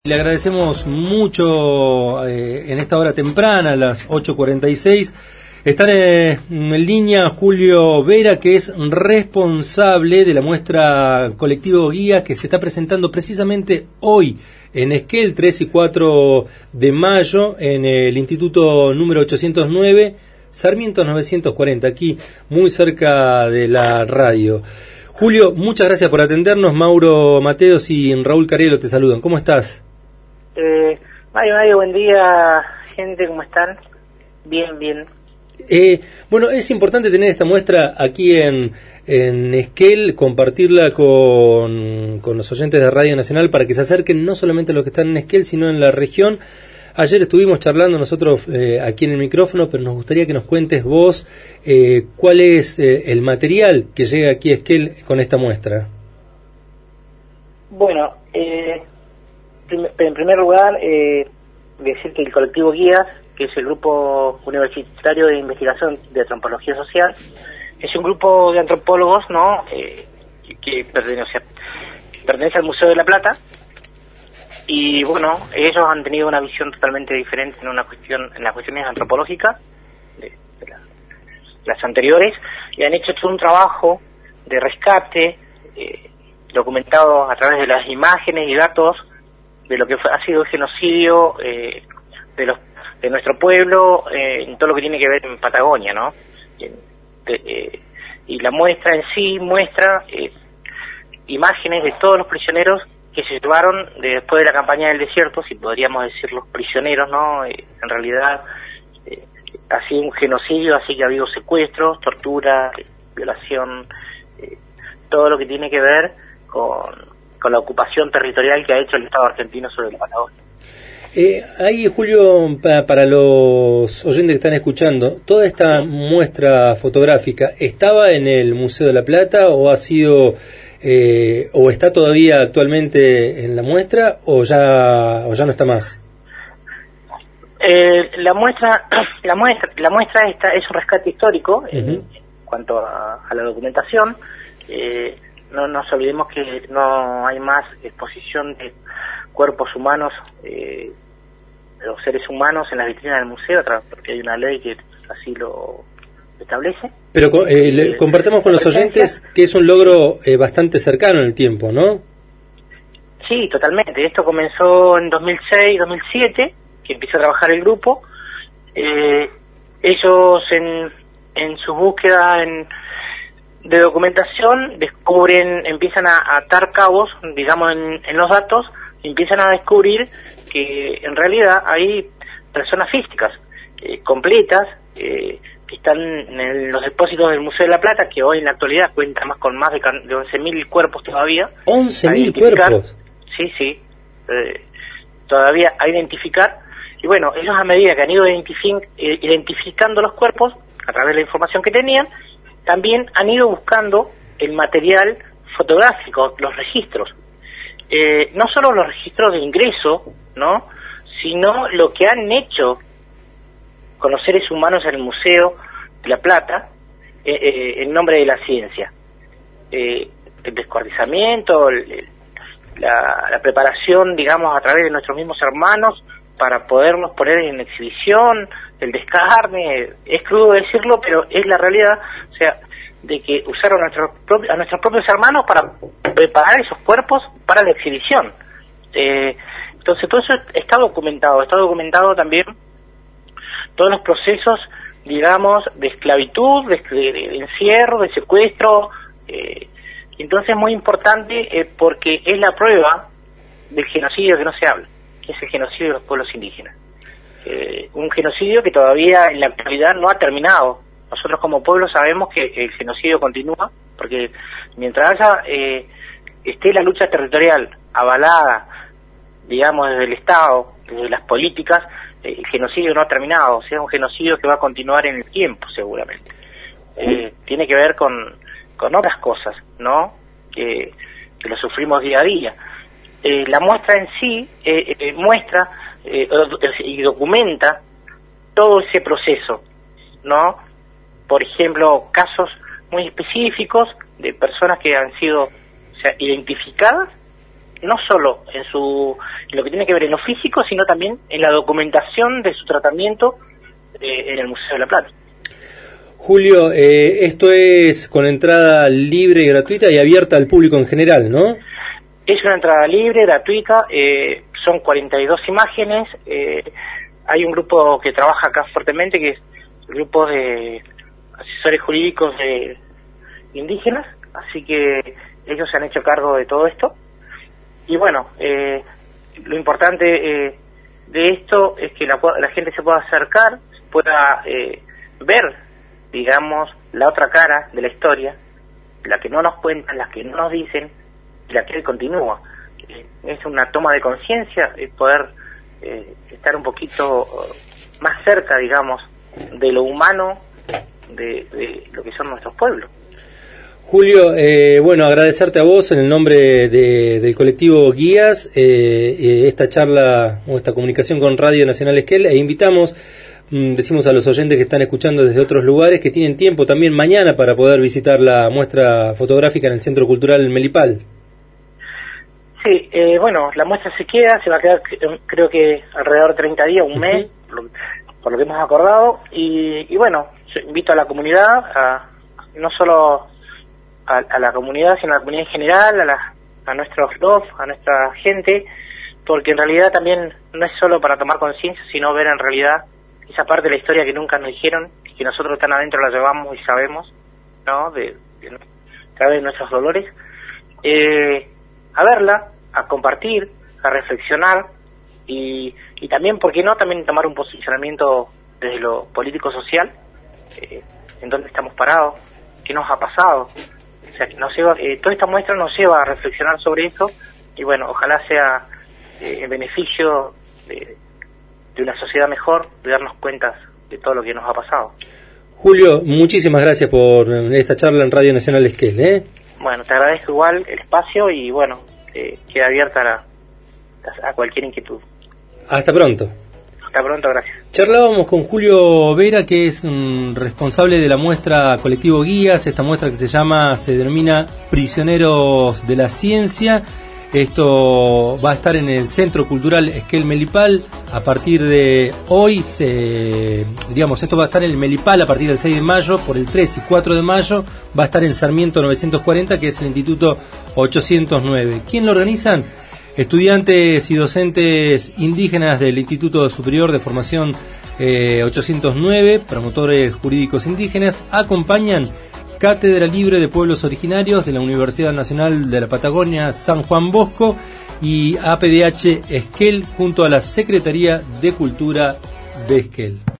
Le agradecemos mucho en esta hora temprana, a las 8:46. Están en línea Julio Vera, que es responsable de la muestra Colectivo Guías, que se está presentando precisamente hoy en Esquel, 3 y 4 de mayo, en el Instituto número 809, Sarmiento 940, aquí muy cerca de la radio. Julio, muchas gracias por atendernos. Mauro Mateos y Raúl Carielo te saludan. ¿Cómo estás? Mario, buen día, gente, ¿cómo están? Bien. Bueno, es importante tener esta muestra aquí en Esquel, compartirla con los oyentes de Radio Nacional para que se acerquen no solamente a los que están en Esquel, sino en la región. Ayer estuvimos charlando nosotros aquí en el micrófono, pero nos gustaría que nos cuentes vos cuál es el material que llega aquí a Esquel con esta muestra. Bueno, en primer lugar, decir que el Colectivo Guías, que es el grupo universitario de investigación de antropología social, es un grupo de antropólogos, ¿no? Que pertenece al Museo de la Plata, y bueno, ellos han tenido una visión totalmente diferente en las cuestiones antropológicas de las anteriores, y han hecho todo un trabajo de rescate documentado a través de las imágenes y datos de lo que ha sido el genocidio de nuestro pueblo en todo lo que tiene que ver en Patagonia, ¿no? Y la muestra en sí muestra imágenes de todos los prisioneros que se llevaron después de la campaña del desierto, si podríamos decir los prisioneros, ¿no? En realidad ha sido un genocidio, así que ha habido secuestros, tortura, violación, todo lo que tiene que ver con la ocupación territorial que ha hecho el Estado argentino sobre la Patagonia. Ahí, Julio, para los oyentes que están escuchando, ¿toda esta muestra fotográfica estaba en el Museo de la Plata o ha sido o está todavía actualmente en la muestra o ya no está más? La muestra esta es un rescate histórico en cuanto a la documentación. No nos olvidemos que no hay más exposición de cuerpos humanos, de los seres humanos en las vitrinas del museo, porque hay una ley que así lo establece. Pero compartamos con los oyentes que es un logro bastante cercano en el tiempo, ¿no? Sí, totalmente. Esto comenzó en 2006, 2007, que empezó a trabajar el grupo. Ellos en su búsqueda de documentación empiezan a atar cabos, digamos, en los datos, y empiezan a descubrir que en realidad hay personas físicas completas que están en los depósitos del Museo de la Plata, que hoy en la actualidad cuenta con más de 11.000 cuerpos todavía. ¿11.000 cuerpos? Sí, todavía a identificar. Y bueno, ellos a medida que han ido identificando los cuerpos, a través de la información que tenían, también han ido buscando el material fotográfico, los registros. No solo los registros de ingreso, ¿no? Sino lo que han hecho con los seres humanos en el Museo de la Plata en nombre de la ciencia. El descuartizamiento, la preparación, digamos, a través de nuestros mismos hermanos para podernos poner en exhibición, el descarne. Es crudo decirlo, pero es la realidad, o sea, de que usaron a nuestros propios hermanos para preparar esos cuerpos para la exhibición. Entonces todo eso está documentado también todos los procesos, digamos, de esclavitud, de encierro, de secuestro. Entonces es muy importante porque es la prueba del genocidio que no se habla, que es el genocidio de los pueblos indígenas. Un genocidio que todavía en la actualidad no ha terminado. Nosotros como pueblo sabemos que el genocidio continúa, porque mientras esté la lucha territorial avalada, digamos, desde el Estado, desde las políticas, el genocidio no ha terminado. O sea, es un genocidio que va a continuar en el tiempo, seguramente. Tiene que ver con otras cosas, ¿no? Que lo sufrimos día a día. La muestra en sí muestra y documenta todo ese proceso, ¿no? Por ejemplo, casos muy específicos de personas que han sido identificadas no solo en lo que tiene que ver en lo físico, sino también en la documentación de su tratamiento en el Museo de la Plata. Julio, esto es con entrada libre y gratuita y abierta al público en general, ¿no? Es una entrada libre, gratuita, son 42 imágenes, hay un grupo que trabaja acá fuertemente, que es el grupo de asesores jurídicos de indígenas, así que ellos se han hecho cargo de todo esto. Y bueno, lo importante de esto es que la gente se pueda acercar, pueda ver, digamos, la otra cara de la historia, la que no nos cuentan, la que no nos dicen, y la que continúa. Es una toma de conciencia, poder estar un poquito más cerca, digamos, de lo humano, de lo que son nuestros pueblos. Julio, bueno, agradecerte a vos en el nombre del colectivo Guías esta charla o esta comunicación con Radio Nacional Esquel, e invitamos, decimos a los oyentes que están escuchando desde otros lugares que tienen tiempo también mañana para poder visitar la muestra fotográfica en el Centro Cultural Melipal. Sí, bueno, la muestra se va a quedar creo que alrededor de 30 días, un mes, por lo que hemos acordado, y bueno, invito a la comunidad, no solo a la comunidad, sino a la comunidad en general, a nuestros LOF, a nuestra gente, porque en realidad también no es solo para tomar conciencia, sino ver en realidad esa parte de la historia que nunca nos dijeron y que nosotros tan adentro la llevamos y sabemos, ¿no? A través de nuestros dolores, a verla, a compartir, a reflexionar y también, ¿por qué no?, también tomar un posicionamiento desde lo político-social, en dónde estamos parados, qué nos ha pasado. O sea, que toda esta muestra nos lleva a reflexionar sobre eso y bueno, ojalá sea en beneficio de una sociedad mejor, de darnos cuenta de todo lo que nos ha pasado. Julio, muchísimas gracias por esta charla en Radio Nacional Esquel, Bueno, te agradezco igual el espacio y bueno, queda abierta a cualquier inquietud. Hasta pronto. Hasta pronto, gracias. Charlábamos con Julio Vera, que es responsable de la muestra Colectivo Guías, esta muestra que se denomina Prisioneros de la Ciencia. Esto va a estar en el Centro Cultural Esquel Melipal a partir de hoy. Esto va a estar en el Melipal a partir del 6 de mayo, por el 3 y 4 de mayo va a estar en Sarmiento 940, que es el Instituto 809. ¿Quién lo organizan? Estudiantes y docentes indígenas del Instituto Superior de Formación 809, promotores jurídicos indígenas, acompañan Cátedra Libre de Pueblos Originarios de la Universidad Nacional de la Patagonia San Juan Bosco y APDH Esquel junto a la Secretaría de Cultura de Esquel.